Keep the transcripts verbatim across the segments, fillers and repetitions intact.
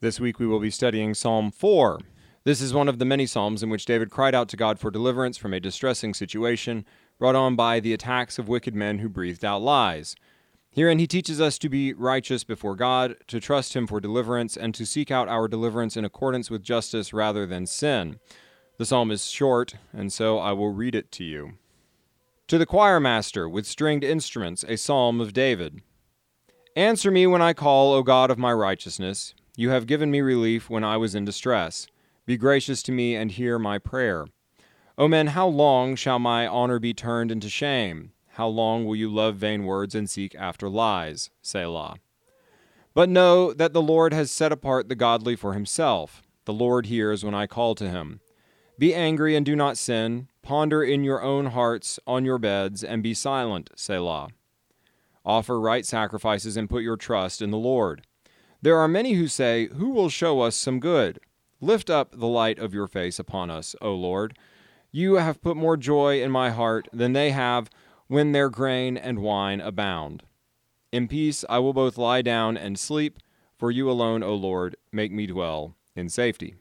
This week we will be studying Psalm four. This is one of the many psalms in which David cried out to God for deliverance from a distressing situation brought on by the attacks of wicked men who breathed out lies. Herein he teaches us to be righteous before God, to trust him for deliverance, and to seek out our deliverance in accordance with justice rather than sin. The psalm is short, and so I will read it to you. To the choir master with stringed instruments, a psalm of David. Answer me when I call, O God of my righteousness. You have given me relief when I was in distress. Be gracious to me and hear my prayer. O men, how long shall my honor be turned into shame? How long will you love vain words and seek after lies? Selah. But know that the Lord has set apart the godly for himself. The Lord hears when I call to him. Be angry and do not sin. Ponder in your own hearts on your beds and be silent. Selah. Offer right sacrifices and put your trust in the Lord. There are many who say, who will show us some good? Lift up the light of your face upon us, O Lord. You have put more joy in my heart than they have when their grain and wine abound. In peace I will both lie down and sleep, for you alone, O Lord, make me dwell in safety.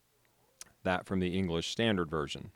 That from the English Standard Version.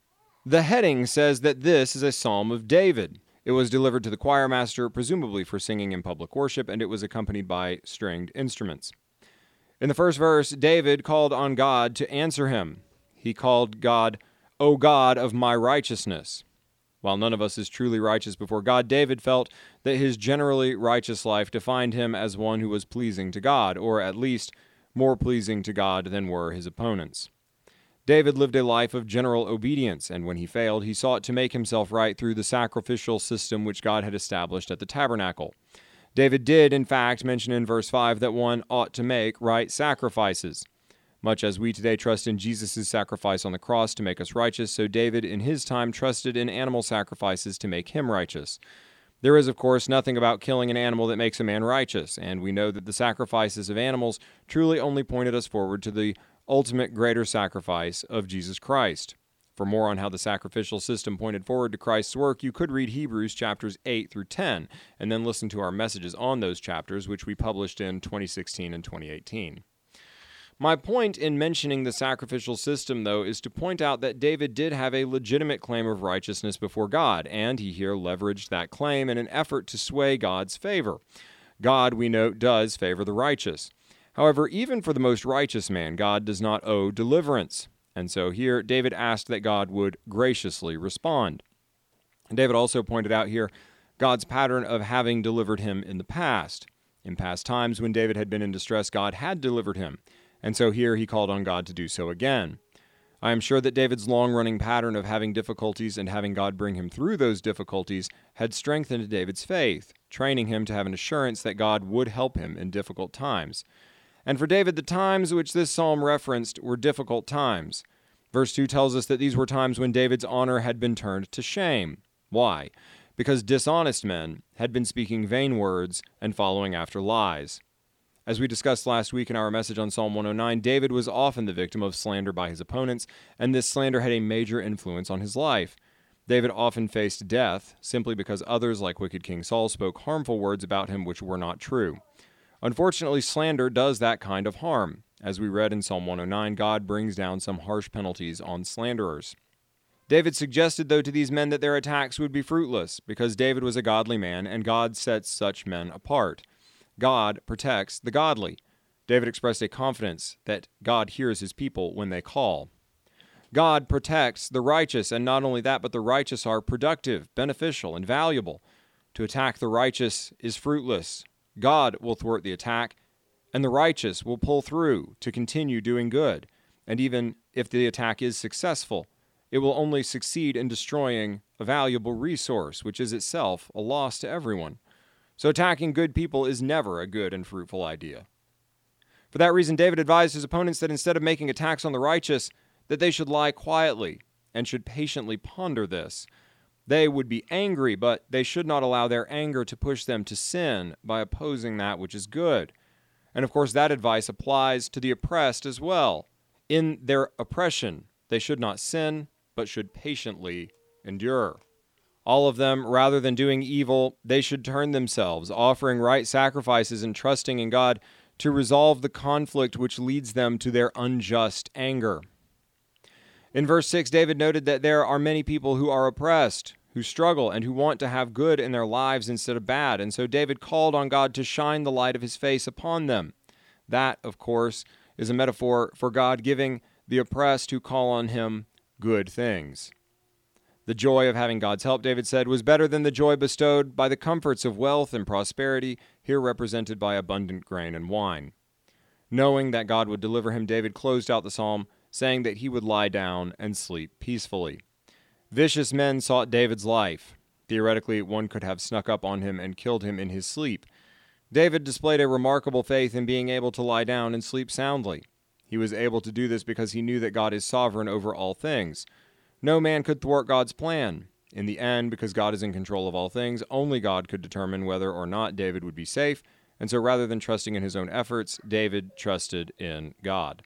The heading says that this is a psalm of David. It was delivered to the choir master, presumably for singing in public worship, and it was accompanied by stringed instruments. In the first verse, David called on God to answer him. He called God, O God of my righteousness. While none of us is truly righteous before God, David felt that his generally righteous life defined him as one who was pleasing to God, or at least more pleasing to God than were his opponents. David lived a life of general obedience, and when he failed, he sought to make himself right through the sacrificial system which God had established at the tabernacle. David did, in fact, mention in verse five that one ought to make right sacrifices. Much as we today trust in Jesus' sacrifice on the cross to make us righteous, so David in his time trusted in animal sacrifices to make him righteous. There is, of course, nothing about killing an animal that makes a man righteous, and we know that the sacrifices of animals truly only pointed us forward to the ultimate greater sacrifice of Jesus Christ. For more on how the sacrificial system pointed forward to Christ's work, you could read Hebrews chapters eight through ten, and then listen to our messages on those chapters, which we published in twenty sixteen and twenty eighteen. My point in mentioning the sacrificial system, though, is to point out that David did have a legitimate claim of righteousness before God, and he here leveraged that claim in an effort to sway God's favor. God, we note, does favor the righteous. However, even for the most righteous man, God does not owe deliverance. And so here, David asked that God would graciously respond. And David also pointed out here God's pattern of having delivered him in the past. In past times, when David had been in distress, God had delivered him. And so here he called on God to do so again. I am sure that David's long-running pattern of having difficulties and having God bring him through those difficulties had strengthened David's faith, training him to have an assurance that God would help him in difficult times. And for David, the times which this psalm referenced were difficult times. Verse two tells us that these were times when David's honor had been turned to shame. Why? Because dishonest men had been speaking vain words and following after lies. As we discussed last week in our message on Psalm one oh nine, David was often the victim of slander by his opponents, and this slander had a major influence on his life. David often faced death simply because others, like wicked King Saul, spoke harmful words about him which were not true. Unfortunately, slander does that kind of harm. As we read in Psalm one oh nine, God brings down some harsh penalties on slanderers. David suggested, though, to these men that their attacks would be fruitless, because David was a godly man, and God sets such men apart. God protects the godly. David expressed a confidence that God hears his people when they call. God protects the righteous, and not only that, but the righteous are productive, beneficial, and valuable. To attack the righteous is fruitless. God will thwart the attack, and the righteous will pull through to continue doing good. And even if the attack is successful, it will only succeed in destroying a valuable resource, which is itself a loss to everyone. So attacking good people is never a good and fruitful idea. For that reason, David advised his opponents that instead of making attacks on the righteous, that they should lie quietly and should patiently ponder this. They would be angry, but they should not allow their anger to push them to sin by opposing that which is good. And of course, that advice applies to the oppressed as well. In their oppression, they should not sin, but should patiently endure. All of them, rather than doing evil, they should turn themselves, offering right sacrifices and trusting in God to resolve the conflict which leads them to their unjust anger. In verse six, David noted that there are many people who are oppressed, who struggle, and who want to have good in their lives instead of bad, and so David called on God to shine the light of his face upon them. That, of course, is a metaphor for God giving the oppressed who call on him good things. The joy of having God's help, David said, was better than the joy bestowed by the comforts of wealth and prosperity, here represented by abundant grain and wine. Knowing that God would deliver him, David closed out the psalm, saying that he would lie down and sleep peacefully. Vicious men sought David's life. Theoretically, one could have snuck up on him and killed him in his sleep. David displayed a remarkable faith in being able to lie down and sleep soundly. He was able to do this because he knew that God is sovereign over all things. No man could thwart God's plan. In the end, because God is in control of all things, only God could determine whether or not David would be safe, and so rather than trusting in his own efforts, David trusted in God.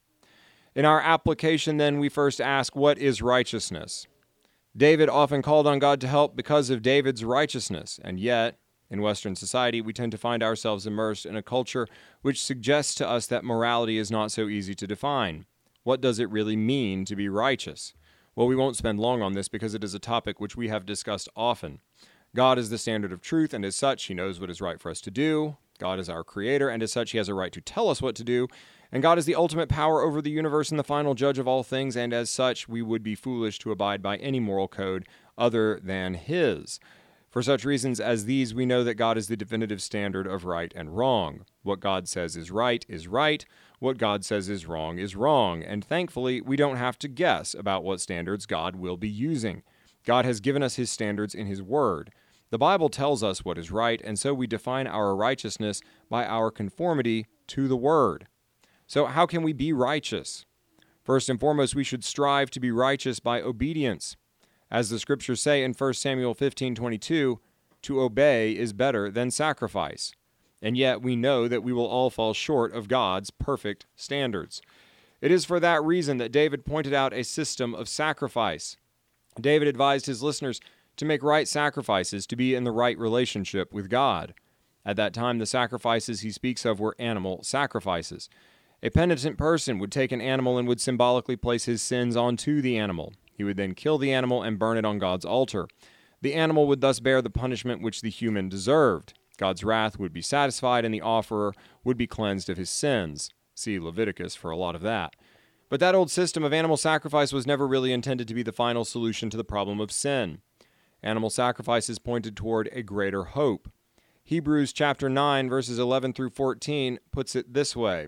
In our application, then, we first ask, what is righteousness? David often called on God to help because of David's righteousness, and yet, in Western society, we tend to find ourselves immersed in a culture which suggests to us that morality is not so easy to define. What does it really mean to be righteous? Well, we won't spend long on this because it is a topic which we have discussed often. God is the standard of truth, and as such, he knows what is right for us to do. God is our creator, and as such, he has a right to tell us what to do. And God is the ultimate power over the universe and the final judge of all things, and as such, we would be foolish to abide by any moral code other than his. For such reasons as these, we know that God is the definitive standard of right and wrong. What God says is right is right. What God says is wrong is wrong. And thankfully, we don't have to guess about what standards God will be using. God has given us his standards in his word. The Bible tells us what is right, and so we define our righteousness by our conformity to the word. So how can we be righteous? First and foremost, we should strive to be righteous by obedience. As the scriptures say in First Samuel fifteen twenty-two, to obey is better than sacrifice. And yet we know that we will all fall short of God's perfect standards. It is for that reason that David pointed out a system of sacrifice. David advised his listeners to make right sacrifices, to be in the right relationship with God. At that time, the sacrifices he speaks of were animal sacrifices. A penitent person would take an animal and would symbolically place his sins onto the animal. He would then kill the animal and burn it on God's altar. The animal would thus bear the punishment which the human deserved. God's wrath would be satisfied, and the offerer would be cleansed of his sins. See Leviticus for a lot of that. But that old system of animal sacrifice was never really intended to be the final solution to the problem of sin. Animal sacrifices pointed toward a greater hope. Hebrews chapter nine, verses eleven through fourteen puts it this way.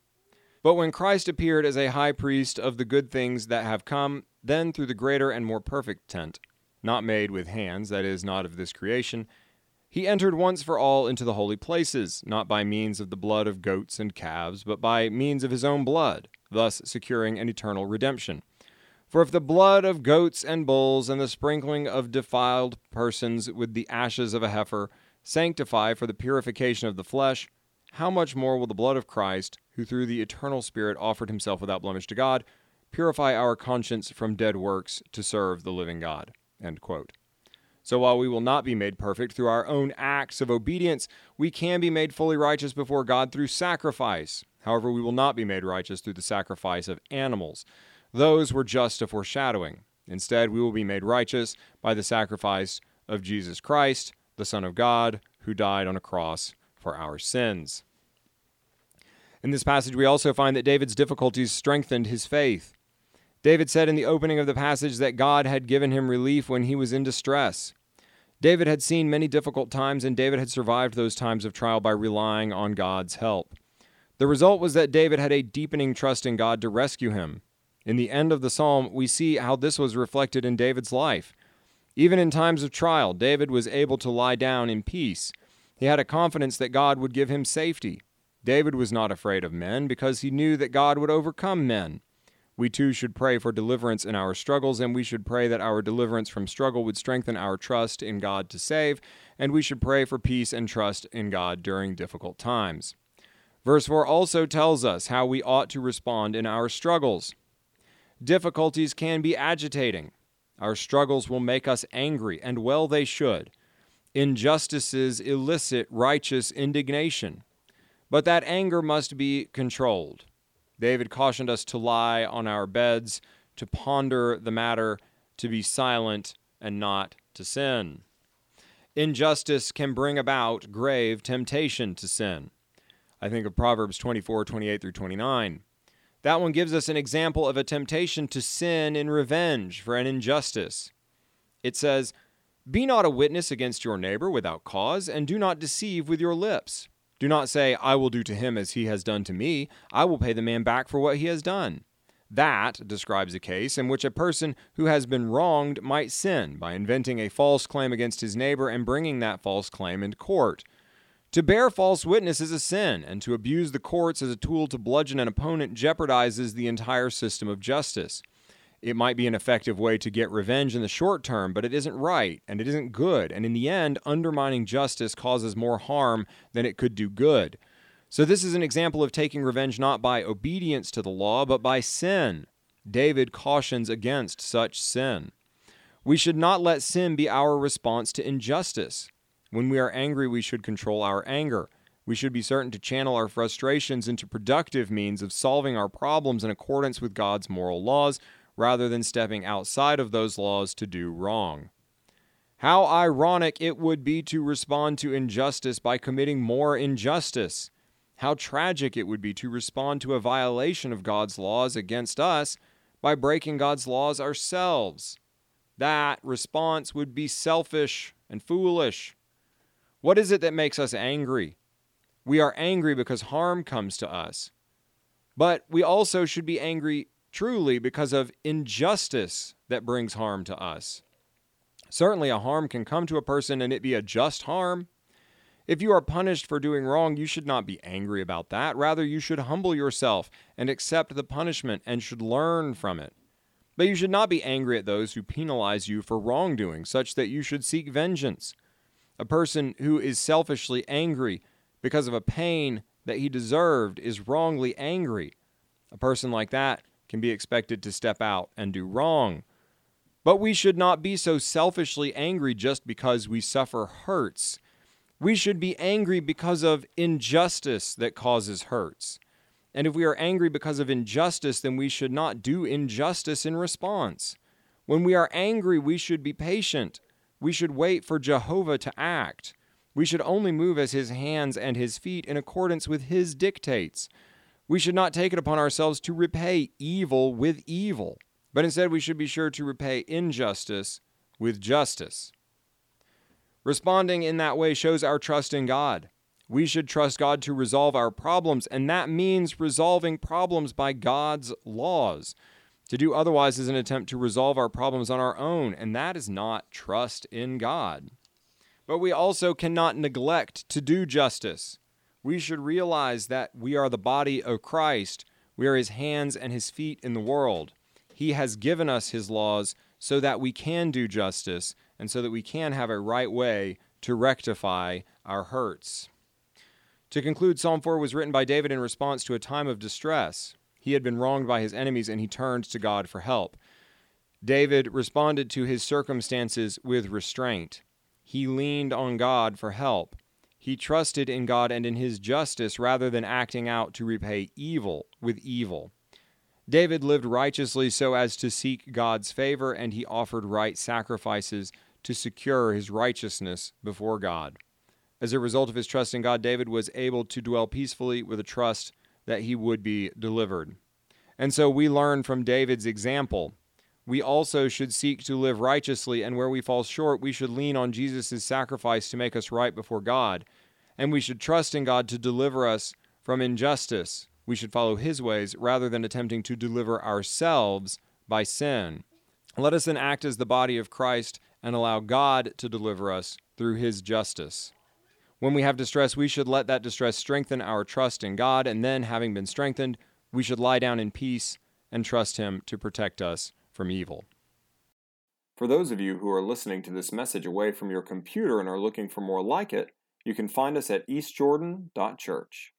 But when Christ appeared as a high priest of the good things that have come, then through the greater and more perfect tent, not made with hands, that is, not of this creation, he entered once for all into the holy places, not by means of the blood of goats and calves, but by means of his own blood, thus securing an eternal redemption. For if the blood of goats and bulls and the sprinkling of defiled persons with the ashes of a heifer sanctify for the purification of the flesh, how much more will the blood of Christ, who through the eternal Spirit offered himself without blemish to God, purify our conscience from dead works to serve the living God? End quote. So while we will not be made perfect through our own acts of obedience, we can be made fully righteous before God through sacrifice. However, we will not be made righteous through the sacrifice of animals. Those were just a foreshadowing. Instead, we will be made righteous by the sacrifice of Jesus Christ, the Son of God, who died on a cross for our sins. In this passage, we also find that David's difficulties strengthened his faith. David said in the opening of the passage that God had given him relief when he was in distress. David had seen many difficult times, and David had survived those times of trial by relying on God's help. The result was that David had a deepening trust in God to rescue him. In the end of the psalm, we see how this was reflected in David's life. Even in times of trial, David was able to lie down in peace. He had a confidence that God would give him safety. David was not afraid of men because he knew that God would overcome men. We too should pray for deliverance in our struggles, and we should pray that our deliverance from struggle would strengthen our trust in God to save, and we should pray for peace and trust in God during difficult times. Verse four also tells us how we ought to respond in our struggles. Difficulties can be agitating. Our struggles will make us angry, and well they should. Injustices elicit righteous indignation. But that anger must be controlled. David cautioned us to lie on our beds, to ponder the matter, to be silent, and not to sin. Injustice can bring about grave temptation to sin. I think of Proverbs twenty-four, twenty-eight through twenty-nine. That one gives us an example of a temptation to sin in revenge for an injustice. It says, "Be not a witness against your neighbor without cause, and do not deceive with your lips. Do not say, I will do to him as he has done to me. I will pay the man back for what he has done." That describes a case in which a person who has been wronged might sin by inventing a false claim against his neighbor and bringing that false claim into court. To bear false witness is a sin, and to abuse the courts as a tool to bludgeon an opponent jeopardizes the entire system of justice. It might be an effective way to get revenge in the short term, but it isn't right, and it isn't good, and in the end, undermining justice causes more harm than it could do good. So this is an example of taking revenge not by obedience to the law, but by sin. David cautions against such sin. We should not let sin be our response to injustice. When we are angry, we should control our anger. We should be certain to channel our frustrations into productive means of solving our problems in accordance with God's moral laws, rather than stepping outside of those laws to do wrong. How ironic it would be to respond to injustice by committing more injustice. How tragic it would be to respond to a violation of God's laws against us by breaking God's laws ourselves. That response would be selfish and foolish. What is it that makes us angry? We are angry because harm comes to us. But we also should be angry truly because of injustice that brings harm to us. Certainly a harm can come to a person and it be a just harm. If you are punished for doing wrong, you should not be angry about that. Rather, you should humble yourself and accept the punishment and should learn from it. But you should not be angry at those who penalize you for wrongdoing, such that you should seek vengeance. A person who is selfishly angry because of a pain that he deserved is wrongly angry. A person like that can be expected to step out and do wrong. But we should not be so selfishly angry just because we suffer hurts. We should be angry because of injustice that causes hurts. And if we are angry because of injustice, then we should not do injustice in response. When we are angry, we should be patient. We should wait for Jehovah to act. We should only move as his hands and his feet in accordance with his dictates. We should not take it upon ourselves to repay evil with evil, but instead we should be sure to repay injustice with justice. Responding in that way shows our trust in God. We should trust God to resolve our problems, and that means resolving problems by God's laws. To do otherwise is an attempt to resolve our problems on our own, and that is not trust in God. But we also cannot neglect to do justice. We should realize that we are the body of Christ. We are his hands and his feet in the world. He has given us his laws so that we can do justice and so that we can have a right way to rectify our hurts. To conclude, Psalm four was written by David in response to a time of distress. He had been wronged by his enemies and he turned to God for help. David responded to his circumstances with restraint. He leaned on God for help. He trusted in God and in his justice rather than acting out to repay evil with evil. David lived righteously so as to seek God's favor, and he offered right sacrifices to secure his righteousness before God. As a result of his trust in God, David was able to dwell peacefully with a trust that he would be delivered. And so we learn from David's example. We also should seek to live righteously, and where we fall short, we should lean on Jesus' sacrifice to make us right before God. And we should trust in God to deliver us from injustice. We should follow his ways rather than attempting to deliver ourselves by sin. Let us then act as the body of Christ and allow God to deliver us through his justice. When we have distress, we should let that distress strengthen our trust in God, and then, having been strengthened, we should lie down in peace and trust him to protect us from evil. For those of you who are listening to this message away from your computer and are looking for more like it, you can find us at east jordan dot church.